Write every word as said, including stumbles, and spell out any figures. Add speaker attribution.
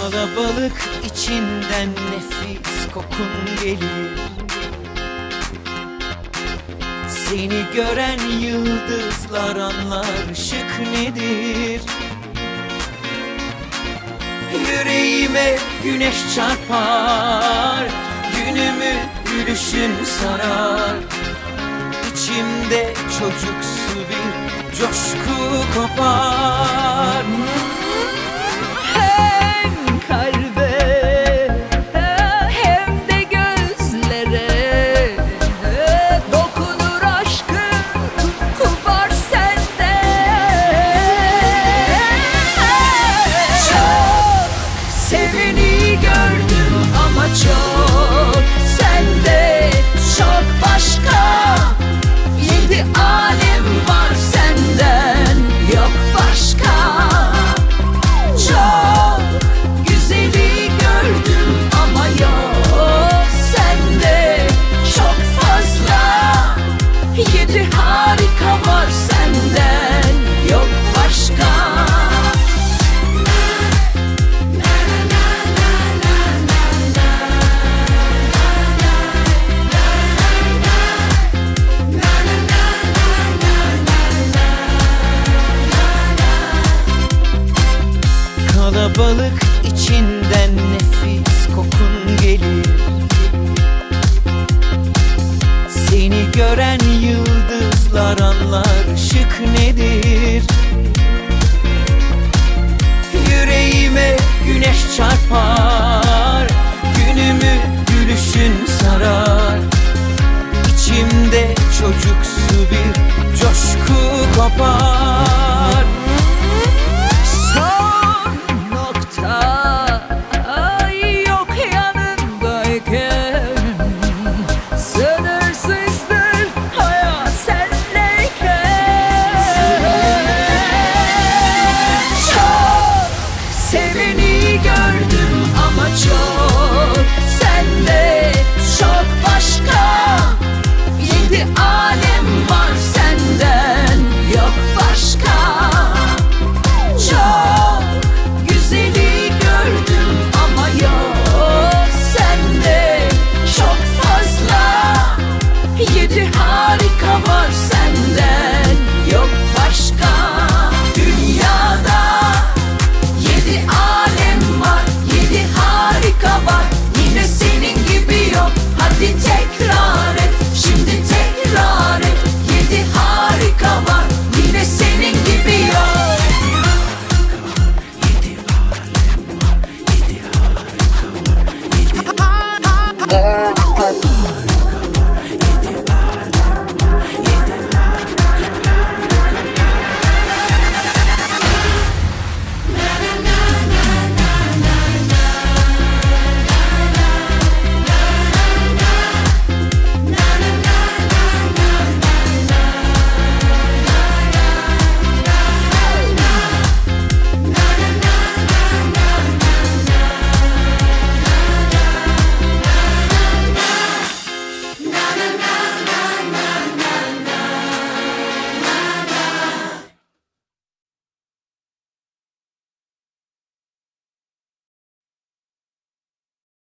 Speaker 1: Kalabalık içinden nefis kokun gelir. Seni gören yıldızlar anlar ışık nedir. Yüreğime güneş çarpar, günümü gülüşün sarar. İçimde çocuksu bir coşku kopar.
Speaker 2: Hem kalbe hem de gözlere dokunur aşkın kopar sende. Çok seveni gördüm ama çok sende çok başka. Yedi alem var senden yok başka. Çok güzeli gördüm ama yok sende çok fazla. Yedi harika var senden yok başka.
Speaker 1: Kalabalık içinden nefis kokun gelir. Seni gören yıldızlar anlar ışık nedir. Yüreğime güneş çarpar, günümü gülüşün sarar. İçimde çocuksu bir coşku kopar.
Speaker 2: Yok yanındayken sınırsızdır hayat senleyken. Çok seveni gördüm ama çok sende çok başka. Yedi alem var senden yok başka.